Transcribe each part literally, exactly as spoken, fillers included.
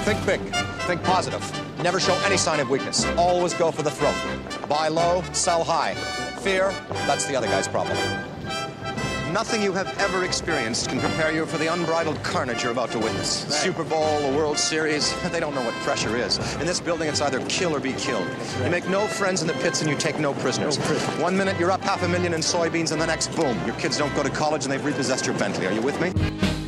Think big. Think positive. Never show any sign of weakness. Always go for the throat. Buy low, sell high. Fear, that's the other guy's problem. Nothing you have ever experienced can prepare you for the unbridled carnage you're about to witness. The Super Bowl, the World Series, they don't know what pressure is. In this building, it's either kill or be killed. You make no friends in the pits and you take no prisoners. No prisoners. One minute, you're up half a million in soybeans, and the next, boom, your kids don't go to college and they've repossessed your Bentley. Are you with me?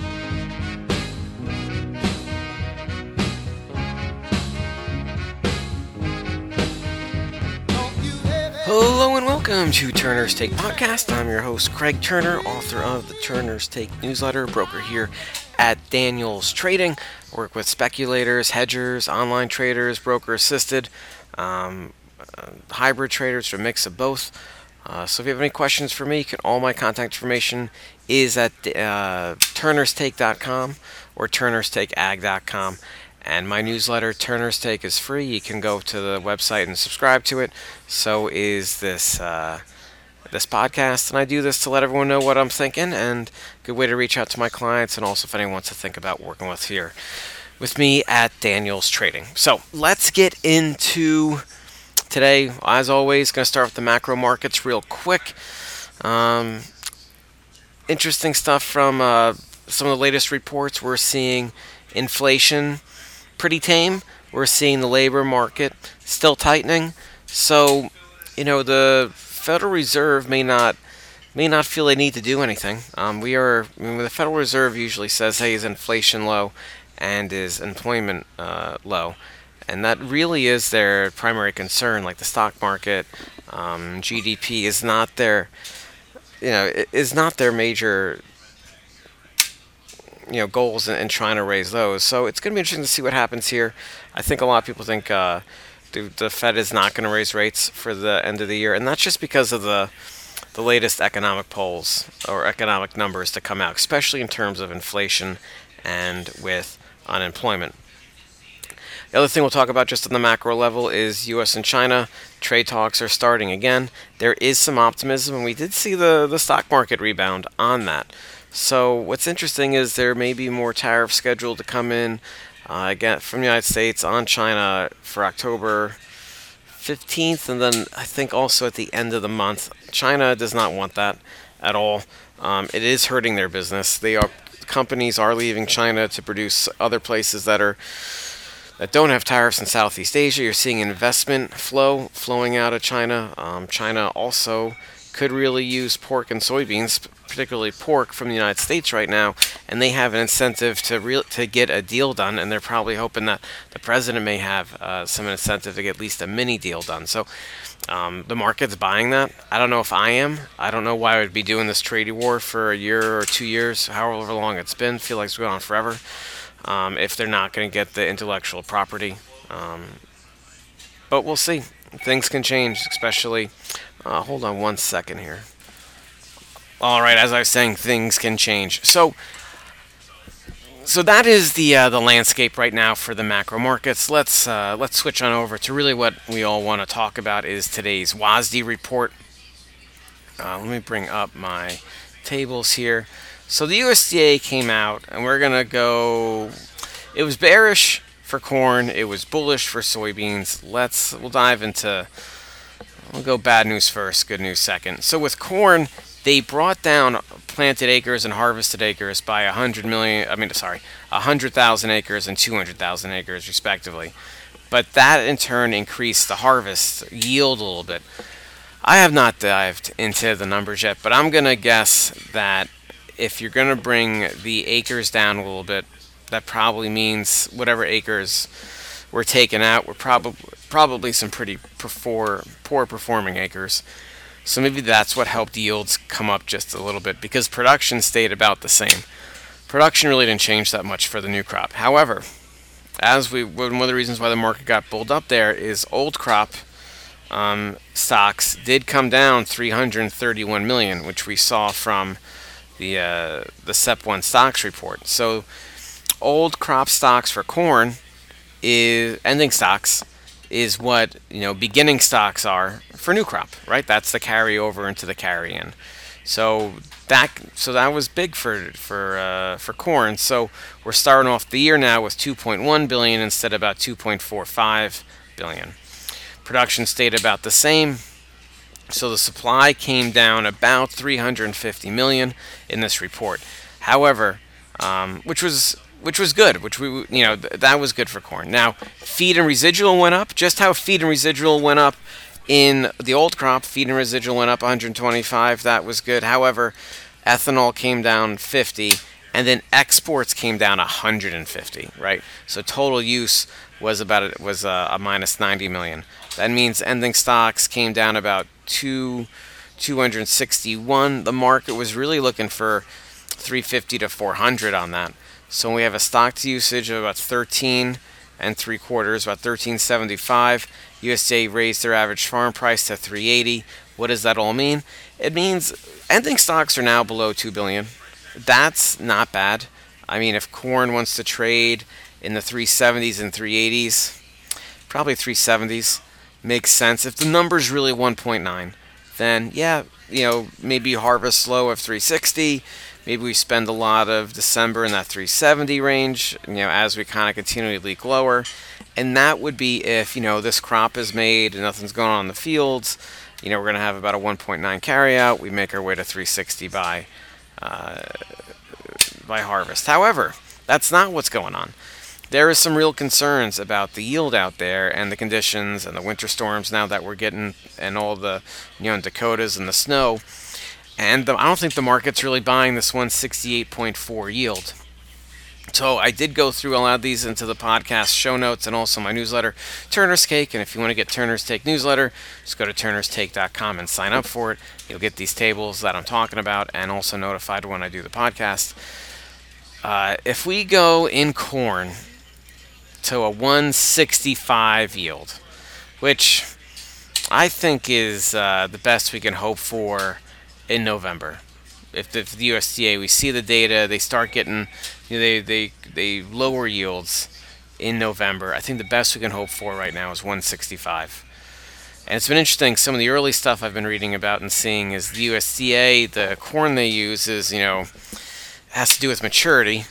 Hello and welcome to Turner's Take Podcast. I'm your host, Craig Turner, author of the Turner's Take newsletter, broker here at Daniels Trading. I work with speculators, hedgers, online traders, broker assisted, um, uh, hybrid traders, or a mix of both. Uh, so if you have any questions for me, you can, all my contact information is at uh, turners take dot com or turners take ag dot com. And my newsletter, Turner's Take, is free. You can go to the website and subscribe to it. So is this uh, this podcast. And I do this to let everyone know what I'm thinking, and a good way to reach out to my clients, and also if anyone wants to think about working with here with me at Daniels Trading. So let's get into today. As always, going to start with the macro markets real quick. Um, interesting stuff from uh, some of the latest reports. We're seeing inflation pretty tame. We're seeing the labor market still tightening. So, you know, the Federal Reserve may not may not feel they need to do anything. Um, we are. I mean, the Federal Reserve usually says, "Hey, is inflation low, and is employment uh, low?" And that really is their primary concern. Like the stock market, um, G D P is not their, you know, is not their major, you know, goals in, in trying to raise those. So it's going to be interesting to see what happens here. I think a lot of people think uh, the, the Fed is not going to raise rates for the end of the year, and that's just because of the the latest economic polls or economic numbers to come out, especially in terms of inflation and with unemployment. The other thing we'll talk about just on the macro level is U S and China. Trade talks are starting again. There is some optimism, and we did see the, the stock market rebound on that. So what's interesting is there may be more tariffs scheduled to come in uh, again from the United States on China for October fifteenth, and then I think also at the end of the month. China does not want that at all. Um, it is hurting their business. They are companies are leaving China to produce other places that are that don't have tariffs in Southeast Asia. You're seeing investment flow flowing out of China. Um, China also could really use pork and soybeans, particularly pork, from the United States right now, and they have an incentive to re- to get a deal done, and they're probably hoping that the president may have uh, some incentive to get at least a mini deal done. So um, the market's buying that. I don't know if I am. I don't know why I would be doing this trade war for a year or two years, however long it's been. I feel like it's going on forever. Um, if they're not going to get the intellectual property. Um, but we'll see. Things can change, especially... Uh, hold on one second here. All right, as I was saying, things can change. So, so that is the uh, the landscape right now for the macro markets. Let's uh, let's switch on over to really what we all want to talk about is today's W A S D report. Uh, let me bring up my tables here. So the U S D A came out, and we're gonna go. It was bearish for corn. It was bullish for soybeans. Let's we'll dive into. We'll go bad news first, good news second. So with corn, they brought down planted acres and harvested acres by one hundred million. I mean, sorry, one hundred thousand acres and two hundred thousand acres, respectively. But that in turn increased the harvest yield a little bit. I have not dived into the numbers yet, but I'm gonna guess that if you're gonna bring the acres down a little bit, that probably means whatever acres were taken out were probably probably some pretty poor, poor performing acres. So maybe that's what helped yields come up just a little bit, because production stayed about the same. Production really didn't change that much for the new crop. However, as we one of the reasons why the market got bulled up there is old crop um, stocks did come down three hundred thirty-one million, which we saw from the uh, the S E P one stocks report. So old crop stocks for corn is ending stocks is what, you know, beginning stocks are for new crop, right? That's the carry over into the carry in. So that so that was big for for uh, for corn. So we're starting off the year now with two point one billion instead of about two point four five billion. Production stayed about the same. So the supply came down about three hundred fifty million in this report. However, um, which was which was good, which we you know th- that was good for corn. Now feed and residual went up. Just how feed and residual went up in the old crop, feed and residual went up one hundred twenty-five. That was good. However, ethanol came down fifty, and then exports came down one hundred fifty. Right. So total use was about was a, a minus ninety million. That means ending stocks came down about two, 261. The market was really looking for three fifty to four hundred on that. So we have a stock to usage of about thirteen and three quarters, about thirteen seventy-five. U S D A raised their average farm price to three eighty. What does that all mean? It means ending stocks are now below two billion. That's not bad. I mean, if corn wants to trade in the three seventies and three eighties, probably three seventies. Makes sense. If the number's really one point nine, then yeah, you know, maybe harvest low of three sixty. Maybe we spend a lot of December in that three seventy range, you know, as we kind of continually leak lower. And that would be if, you know, this crop is made and nothing's going on in the fields. You know, we're going to have about a one point nine carryout. We make our way to three sixty by uh, by harvest. However, that's not what's going on. There is some real concerns about the yield out there and the conditions and the winter storms now that we're getting, and all the, you know, in Dakotas and the snow. And the, I don't think the market's really buying this one sixty-eight point four yield. So I did go through a lot of these into the podcast show notes and also my newsletter, Turner's Take. And if you want to get Turner's Take newsletter, just go to turners take dot com and sign up for it. You'll get these tables that I'm talking about and also notified when I do the podcast. Uh, if we go in corn to a one sixty-five yield, which I think is uh, the best we can hope for in November. If, if the U S D A, we see the data, they start getting, you know, they, they, they lower yields in November. I think the best we can hope for right now is one sixty-five. And it's been interesting, some of the early stuff I've been reading about and seeing is the U S D A, the corn they use is, you know, has to do with maturity.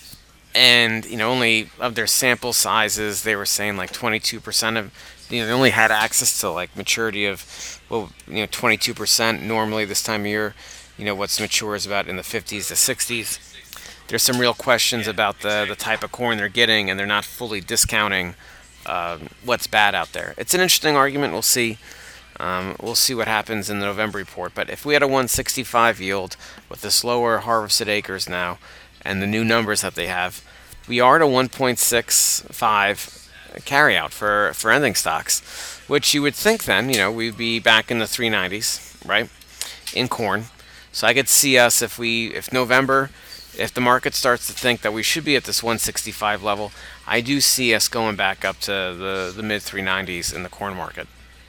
And, you know, only of their sample sizes, they were saying like twenty-two percent of, you know, they only had access to like maturity of, well, you know, twenty-two percent normally this time of year. You know, what's mature is about in the fifties to sixties. There's some real questions about the, the type of corn they're getting, and they're not fully discounting uh, what's bad out there. It's an interesting argument. We'll see. Um, we'll see what happens in the November report. But if we had a one sixty-five yield with the slower harvested acres now, and the new numbers that they have, we are at a one point six five carryout for, for ending stocks, which you would think then, you know, we'd be back in the three nineties, right, in corn. So I could see us, if we, if November, if the market starts to think that we should be at this one sixty-five level, I do see us going back up to the, the mid three nineties in the corn market.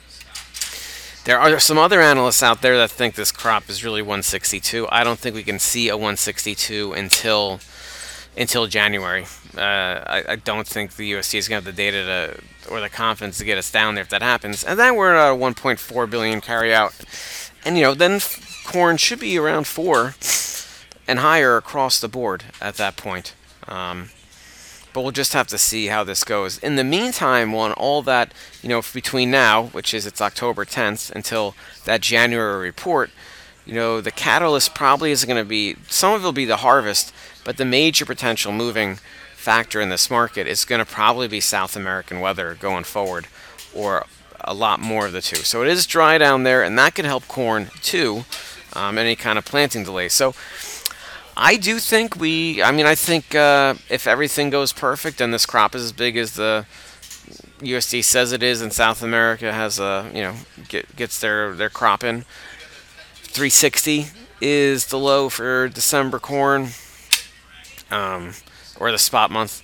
There are some other analysts out there that think this crop is really one sixty-two. I don't think we can see a one sixty-two until until January. Uh, I, I don't think the U S D A is going to have the data to, or the confidence to get us down there if that happens. And then we're at a one point four billion carryout. And, you know, then corn should be around four and higher across the board at that point. Um, but we'll just have to see how this goes. In the meantime, on all that, you know, between now, which is it's October tenth, until that January report, you know, the catalyst probably isn't going to be, some of it will be the harvest, but the major potential moving factor in this market is going to probably be South American weather going forward, or a lot more of the two. So it is dry down there, and that could help corn too, um, any kind of planting delays. So I do think we, I mean, I think uh, if everything goes perfect and this crop is as big as the U S D A says it is, and South America has a, you know, get, gets their, their crop in, three sixty is the low for December corn, um, or the spot month.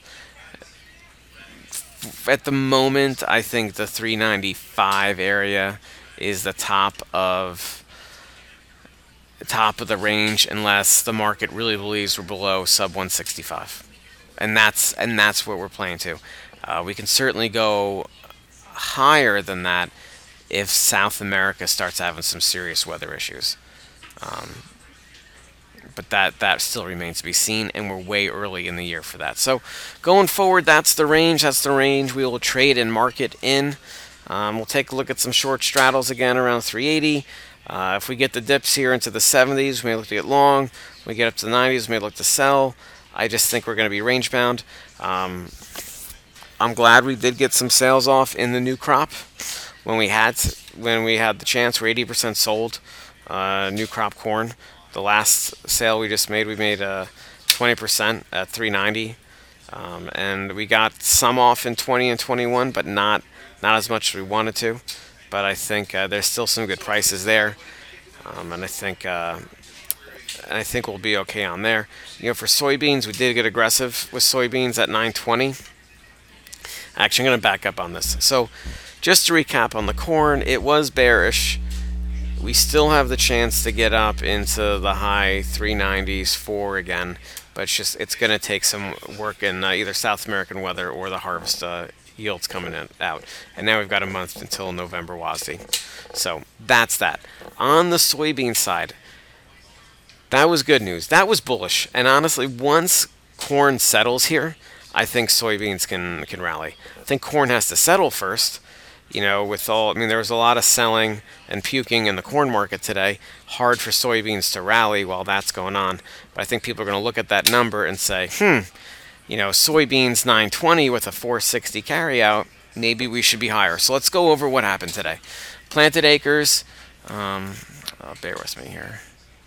At the moment, I think the three ninety-five area is the top of top of the range, unless the market really believes we're below sub one sixty-five, and that's and that's what we're playing to. Uh, we can certainly go higher than that if South America starts having some serious weather issues. But that, that still remains to be seen, and we're way early in the year for that. So going forward, that's the range. That's the range we will trade and market in. Um, we'll take a look at some short straddles again around three eighty. Uh, if we get the dips here into the seventies, we may look to get long. When we get up to the nineties, we may look to sell. I just think we're going to be range bound. Um, I'm glad we did get some sales off in the new crop when we had when we had the chance. We're eighty percent sold uh, new crop corn. The last sale we just made, we made uh, twenty percent at three ninety, um, and we got some off in twenty and twenty-one, but not not as much as we wanted to. But I think uh, there's still some good prices there, um, and I think uh, and I think we'll be okay on there. You know, for soybeans, we did get aggressive with soybeans at nine twenty. Actually, I'm going to back up on this. So, just to recap on the corn, it was bearish. We still have the chance to get up into the high three nineties for again, but it's just it's going to take some work in uh, either South American weather or the harvest uh, yields coming in, out. And now we've got a month until November W A S D. So that's that. On the soybean side, that was good news. That was bullish. And honestly, once corn settles here, I think soybeans can can rally. I think corn has to settle first. You know, with all, I mean, there was a lot of selling and puking in the corn market today. Hard for soybeans to rally while that's going on. But I think people are going to look at that number and say, hmm, you know, soybeans nine twenty with a four sixty carryout, maybe we should be higher. So let's go over what happened today. Planted acres, um, oh, bear with me here.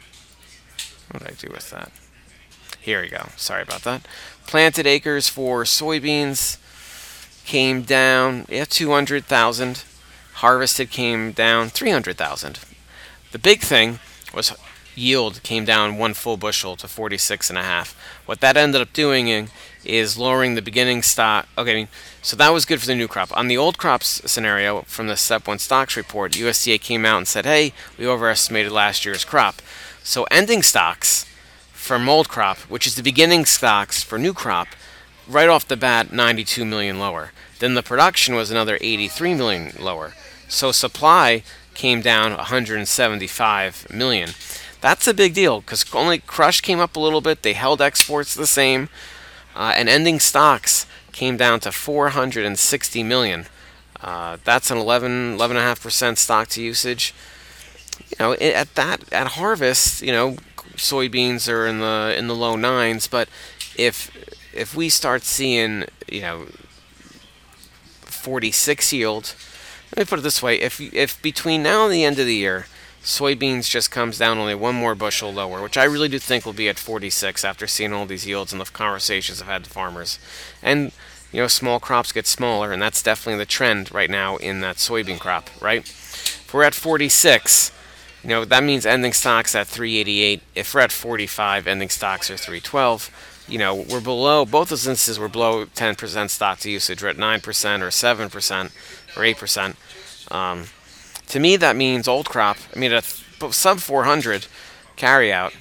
What did I do with that? Here we go. Sorry about that. Planted acres for soybeans came down, yeah, two hundred thousand. Harvested came down three hundred thousand. The big thing was yield came down one full bushel to forty-six and a half. What that ended up doing is lowering the beginning stock. Okay, so that was good for the new crop. On the old crops scenario from the Step one Stocks report, U S D A came out and said, hey, we overestimated last year's crop. So ending stocks from old crop, which is the beginning stocks for new crop, right off the bat, ninety-two million lower. Then the production was another eighty-three million lower. So supply came down one hundred seventy-five million. That's a big deal because only crush came up a little bit. They held exports the same, uh, and ending stocks came down to four hundred sixty million. Uh, that's an eleven, eleven point five percent stock to usage. You know, at that at harvest, you know, soybeans are in the in the low nines, but if if we start seeing, you know, forty-six yield, let me put it this way, if if between now and the end of the year, soybeans just comes down only one more bushel lower, which I really do think will be at forty-six after seeing all these yields and the conversations I've had with farmers. And, you know, small crops get smaller, and that's definitely the trend right now in that soybean crop, right? If we're at forty-six, you know, that means ending stocks at three eighty-eight. If we're at forty-five, ending stocks are three twelve. You know, we're below, both those instances we're below ten percent stock to usage. We're at nine percent or seven percent or eight percent. Um, to me, that means old crop, I mean, at sub four hundred carryout,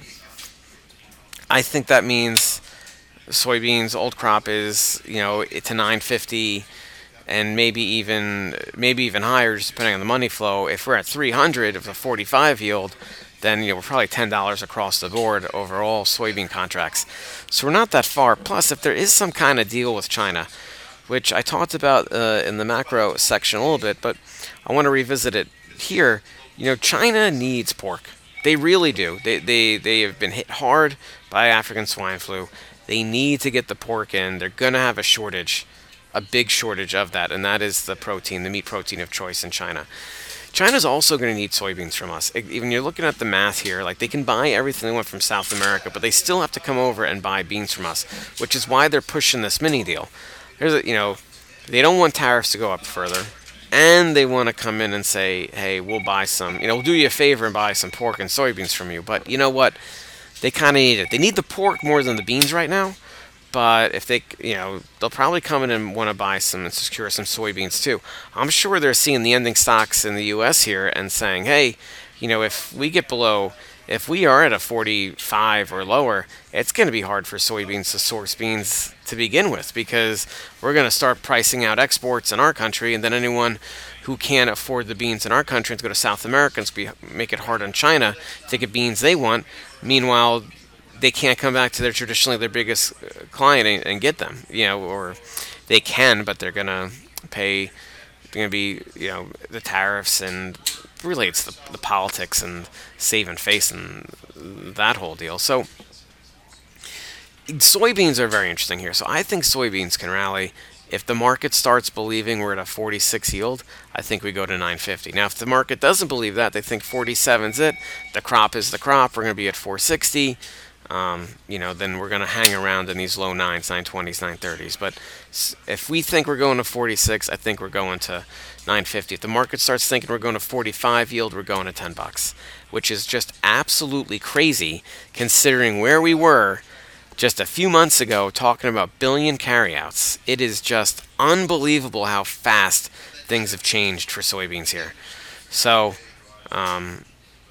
I think that means soybeans, old crop is, you know, to nine fifty and maybe even maybe even higher, just depending on the money flow. If we're at three hundred of the forty-five yield, then, you know, we're probably ten dollars across the board over all soybean contracts. So we're not that far. Plus, if there is some kind of deal with China, which I talked about uh, in the macro section a little bit, but I want to revisit it here. You know, China needs pork. They really do. They, they, they have been hit hard by African swine flu. They need to get the pork in. They're going to have a shortage, a big shortage of that, and that is the protein, the meat protein of choice in China. China's also going to need soybeans from us. Even you're looking at the math here, like they can buy everything they want from South America, but they still have to come over and buy beans from us, which is why they're pushing this mini deal. There's a, you know, they don't want tariffs to go up further, and they want to come in and say, hey, we'll buy some, you know, we'll do you a favor and buy some pork and soybeans from you. But you know what? They kind of need it. They need the pork more than the beans right now. But if they, you know, they'll probably come in and want to buy some and secure some soybeans too. I'm sure they're seeing the ending stocks in the U S here and saying, hey, you know, if we get below if we are at a forty-five or lower, it's going to be hard for soybeans to source beans to begin with, because we're going to start pricing out exports in our country, and then anyone who can't afford the beans in our country and to go to South America and be, make it hard on China to get beans they want. Meanwhile, they can't come back to their traditionally their biggest uh, client and, and get them, you know, or they can, but they're going to pay, they're going to be, you know, the tariffs, and really it's the, the politics and saving face and that whole deal. So soybeans are very interesting here. So I think soybeans can rally. If the market starts believing we're at a forty-six yield, I think we go to nine fifty. Now, if the market doesn't believe that, they think forty-seven's it, the crop is the crop, we're going to be at four sixty, um, you know, then we're going to hang around in these low nines, nine twenties, nine thirties. But if we think we're going to forty-six, I think we're going to nine fifty. If the market starts thinking we're going to forty-five yield, we're going to ten bucks, which is just absolutely crazy considering where we were just a few months ago talking about billion carryouts. It is just unbelievable how fast things have changed for soybeans here. So, um,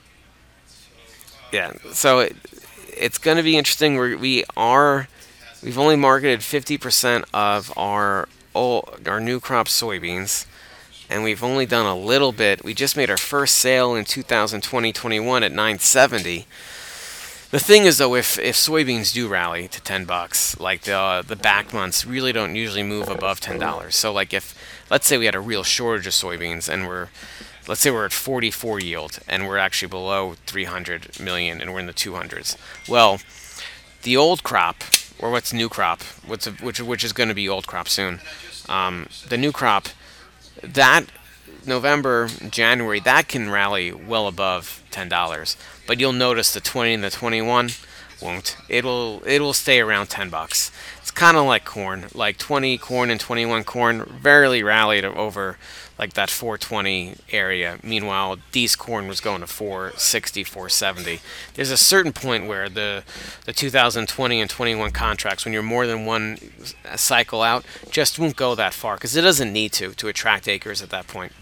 yeah, so it, it's going to be interesting. We're, we are, we've only marketed fifty percent of our old, our new crop soybeans, and we've only done a little bit. We just made our first sale in two thousand twenty twenty-one at nine seventy. The thing is, though, if, if soybeans do rally to ten bucks, like the uh, the back months really don't usually move above ten dollars. So, like if let's say we had a real shortage of soybeans, and we're let's say we're at forty-four yield, and we're actually below three hundred million, and we're in the two hundreds. Well, the old crop, or what's new crop, what's a, which which is going to be old crop soon, um, the new crop, that November, January, that can rally well above ten dollars. But you'll notice the twenty and the twenty-one won't. It'll it'll stay around ten bucks. It's kind of like corn, like twenty corn and twenty-one corn rarely rallied over like that four twenty area. Meanwhile, D's corn was going to four sixty, four seventy. There's a certain point where the the two thousand twenty and twenty-one contracts, when you're more than one cycle out, just won't go that far because it doesn't need to to attract acres at that point.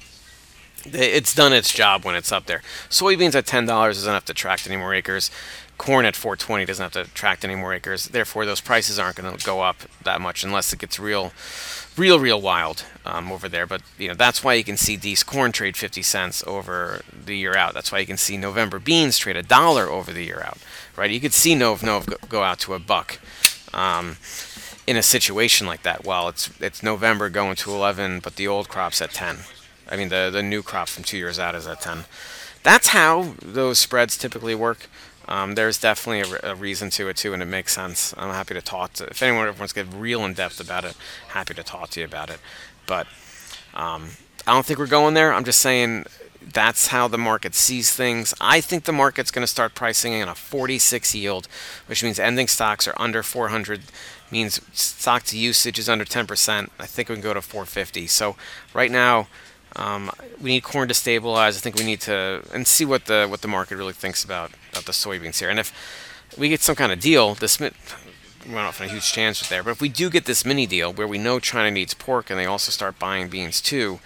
It's done its job when it's up there. Soybeans at ten dollars doesn't have to attract any more acres. Corn at four twenty doesn't have to attract any more acres. Therefore, those prices aren't going to go up that much unless it gets real, real, real wild um, over there. But you know that's why you can see D's corn trade fifty cents over the year out. That's why you can see November beans trade a dollar over the year out. Right? You could see Nov Nov go out to a buck. Um, in a situation like that, while it's it's November going to eleven, but the old crop's at ten. I mean, the the new crop from two years out is at ten. That's how those spreads typically work. Um, there's definitely a, re- a reason to it, too, and it makes sense. I'm happy to talk to, if anyone wants to get real in-depth about it, happy to talk to you about it. But um, I don't think we're going there. I'm just saying that's how the market sees things. I think the market's going to start pricing in a forty-six yield, which means ending stocks are under four hundred, means stock to usage is under ten percent. I think we can go to four fifty. So right now, Um, we need corn to stabilize. I think we need to and see what the what the market really thinks about, about the soybeans here. And if we get some kind of deal, this we're not off a huge chance with there. But if we do get this mini deal where we know China needs pork and they also start buying beans too,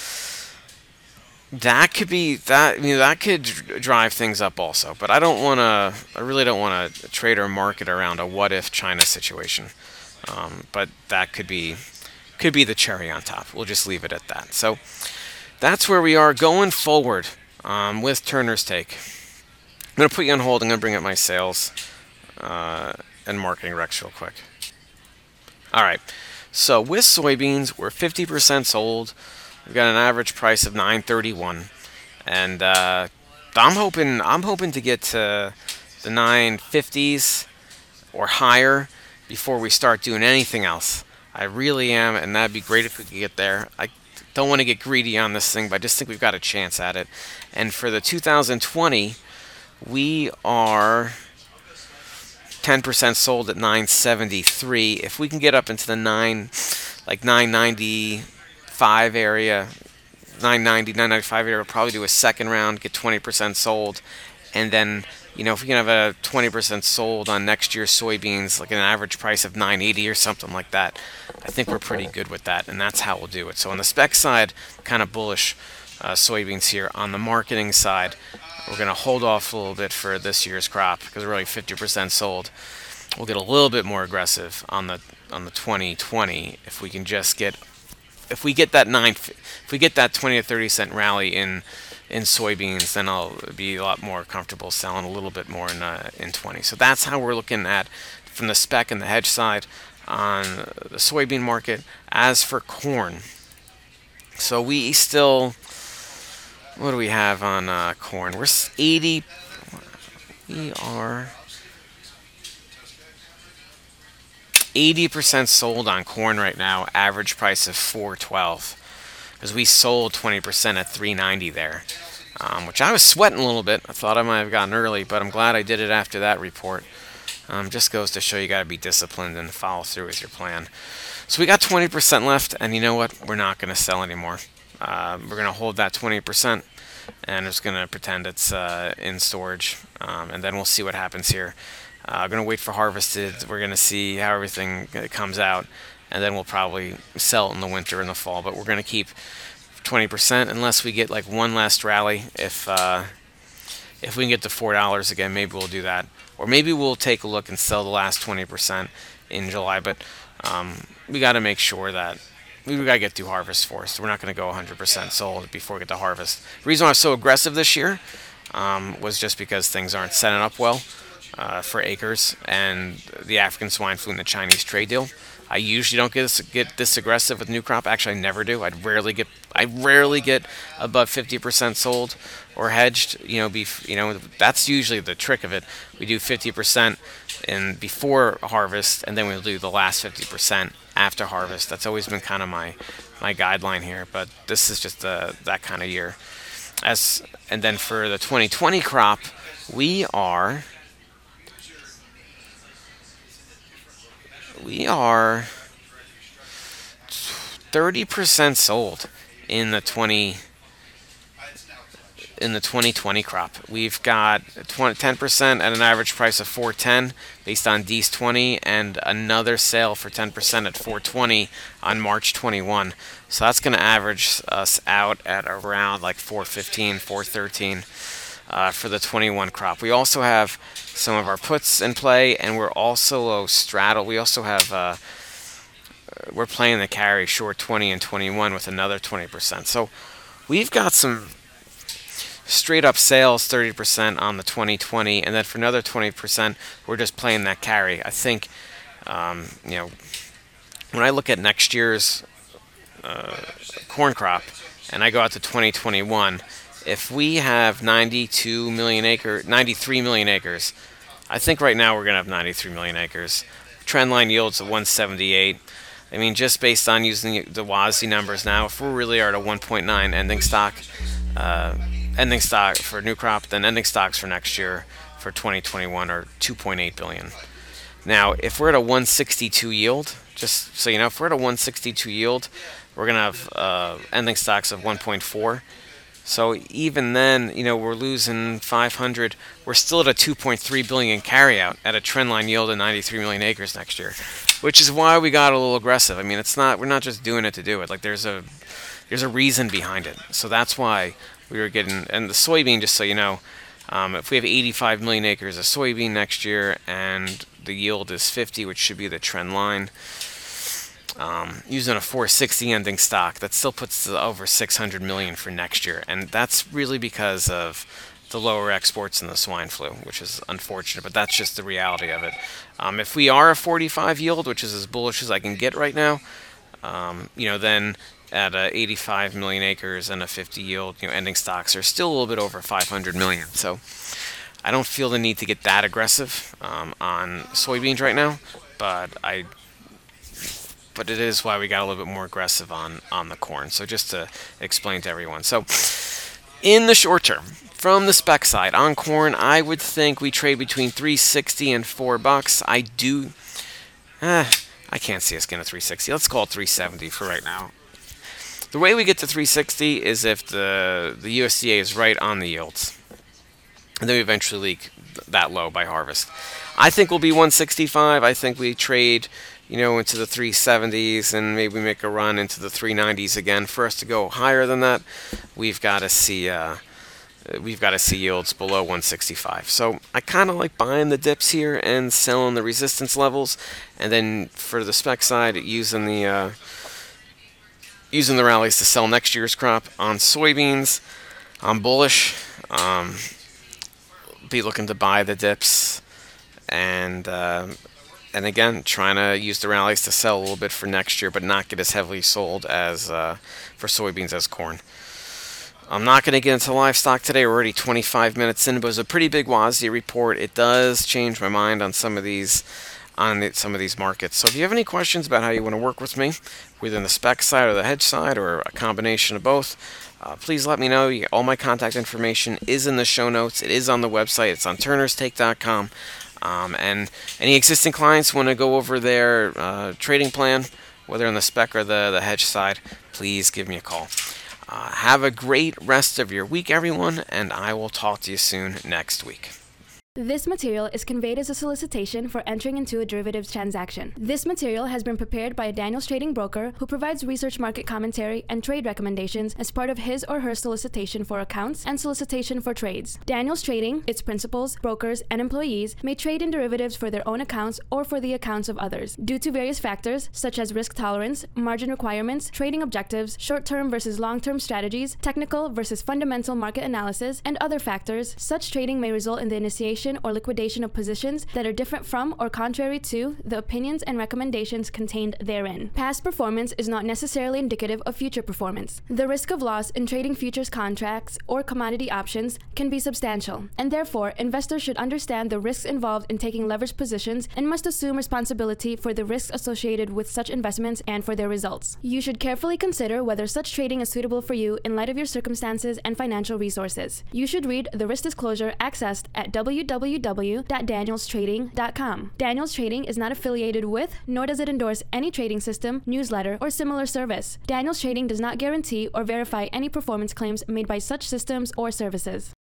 that could be that. You know, that could drive things up also. But I don't want to. I really don't want to trade or market around a what if China situation. Um, but that could be. Could be the cherry on top. We'll just leave it at that. So that's where we are going forward um, with Turner's Take. I'm going to put you on hold. I'm going to bring up my sales uh, and marketing recs real quick. All right. So with soybeans, we're fifty percent sold. We've got an average price of nine thirty-one, and uh, I'm hoping I'm hoping to get to the nine fifties or higher before we start doing anything else. I really am, and that'd be great if we could get there. I don't want to get greedy on this thing, but I just think we've got a chance at it. And for the two thousand twenty, we are ten percent sold at nine seventy-three. If we can get up into the nine, like nine ninety-five area, nine ninety, nine ninety-five area, we'll probably do a second round, get twenty percent sold, and then. You know, if we can have a twenty percent sold on next year's soybeans, like an average price of nine eighty or something like that, I think we're pretty good with that, and that's how we'll do it. So on the spec side, kind of bullish uh, soybeans here. On the marketing side, we're going to hold off a little bit for this year's crop because we're only fifty percent sold. We'll get a little bit more aggressive on the on the twenty twenty if we can just get if we get that nine if we get that twenty to thirty cent rally in in soybeans, then I'll be a lot more comfortable selling a little bit more in uh, in twenty. So that's how we're looking at from the spec and the hedge side on the soybean market. As for corn, so we still, what do we have on uh, corn? We're eighty. We are eighty percent sold on corn right now. Average price of four twelve. Because we sold twenty percent at three ninety there, um, which I was sweating a little bit. I thought I might have gotten early, but I'm glad I did it after that report. Um, just goes to show you got to be disciplined and follow through with your plan. So we got twenty percent left, and you know what? We're not going to sell anymore. Uh, we're going to hold that twenty percent, and just going to pretend it's uh, in storage, um, and then we'll see what happens here. I'm uh, going to wait for harvested. We're going to see how everything comes out, and then we'll probably sell it in the winter and the fall. But we're going to keep twenty percent unless we get like one last rally. If uh, if we can get to four dollars again, maybe we'll do that. Or maybe we'll take a look and sell the last twenty percent in July. But um, we got to make sure that we got to get through harvest first. We're not going to go one hundred percent sold before we get to harvest. The reason why I was so aggressive this year um, was just because things aren't setting up well uh, for acres and the African swine flu and the Chinese trade deal. I usually don't get this, get this aggressive with new crop. Actually, I never do. I'd rarely get I rarely get above fifty percent sold or hedged. You know, beef. You know, that's usually the trick of it. We do fifty percent in before harvest, and then we'll do the last fifty percent after harvest. That's always been kind of my my guideline here. But this is just uh, that kind of year. As and then for the twenty twenty crop, we are. We are thirty percent sold in the twenty in the twenty twenty crop. We've got ten percent at an average price of four ten based on D E E S twenty, and another sale for ten percent at four twenty on March twenty-first. So that's going to average us out at around like four fifteen, four thirteen uh, for the twenty-one crop. We also have some of our puts in play, and we're also straddle. We also have uh, we're playing the carry short twenty and twenty-one with another twenty percent. So we've got some straight up sales, thirty percent on the twenty twenty, and then for another twenty percent, we're just playing that carry. I think um, you know when I look at next year's uh, corn crop, and I go out to twenty twenty-one. If we have ninety-two million acre, ninety-three million acres, I think right now we're going to have ninety-three million acres. Trendline yields at one seventy-eight. I mean, just based on using the W A S D numbers now, if we really are at a one point nine ending stock, uh, ending stock for new crop, then ending stocks for next year for twenty twenty-one are two point eight billion. Now, if we're at a one sixty-two yield, just so you know, if we're at a one sixty-two yield, we're going to have uh, ending stocks of one point four. So even then, you know, we're losing five hundred. We're still at a two point three billion carryout at a trendline yield of ninety-three million acres next year, which is why we got a little aggressive. I mean, it's not we're not just doing it to do it. Like there's a there's a reason behind it. So that's why we were getting. And the soybean, just so you know, um, if we have eighty-five million acres of soybean next year and the yield is fifty, which should be the trend line. Um, using a four sixty ending stock, that still puts over six hundred million for next year, and that's really because of the lower exports and the swine flu, which is unfortunate, but that's just the reality of it. Um, if we are a forty-five yield, which is as bullish as I can get right now, um, you know, then at uh, eighty-five million acres and a fifty yield, you know, ending stocks are still a little bit over five hundred million. So I don't feel the need to get that aggressive um, on soybeans right now, but I. But it is why we got a little bit more aggressive on, on the corn. So just to explain to everyone. So in the short term, from the spec side on corn, I would think we trade between three sixty and four bucks. I do. Eh, I can't see us getting to three sixty. Let's call it three seventy for right now. The way we get to three sixty is if the the U S D A is right on the yields, and then we eventually leak that low by harvest. I think we'll be one sixty-five. I think we trade, you know, into the three seventies and maybe make a run into the three nineties again. For us to go higher than that, we've got to see uh, uh, we've got to see yields below one sixty-five. So I kind of like buying the dips here and selling the resistance levels, and then for the spec side, using the uh, using the rallies to sell next year's crop. On soybeans, I'm bullish. Um, be looking to buy the dips, and uh, and again, trying to use the rallies to sell a little bit for next year, but not get as heavily sold as uh, for soybeans as corn. I'm not going to get into livestock today. We're already twenty-five minutes in, but it was a pretty big W A S D report. It does change my mind on some of these on the, some of these markets. So if you have any questions about how you want to work with me, whether in the spec side or the hedge side or a combination of both, uh, please let me know. You, all my contact information is in the show notes. It is on the website. It's on turners take dot com. Um, and any existing clients want to go over their uh, trading plan, whether on the spec or the, the hedge side, please give me a call. Uh, have a great rest of your week, everyone, and I will talk to you soon next week. This material is conveyed as a solicitation for entering into a derivatives transaction. This material has been prepared by a Daniels Trading broker who provides research market commentary and trade recommendations as part of his or her solicitation for accounts and solicitation for trades. Daniels Trading, its principals, brokers, and employees may trade in derivatives for their own accounts or for the accounts of others. Due to various factors such as risk tolerance, margin requirements, trading objectives, short-term versus long-term strategies, technical versus fundamental market analysis, and other factors, such trading may result in the initiation or liquidation of positions that are different from or contrary to the opinions and recommendations contained therein. Past performance is not necessarily indicative of future performance. The risk of loss in trading futures contracts or commodity options can be substantial, and therefore investors should understand the risks involved in taking leveraged positions and must assume responsibility for the risks associated with such investments and for their results. You should carefully consider whether such trading is suitable for you in light of your circumstances and financial resources. You should read the risk disclosure accessed at w w w dot daniels trading dot com. Daniels Trading is not affiliated with, nor does it endorse any trading system, newsletter, or similar service. Daniels Trading does not guarantee or verify any performance claims made by such systems or services.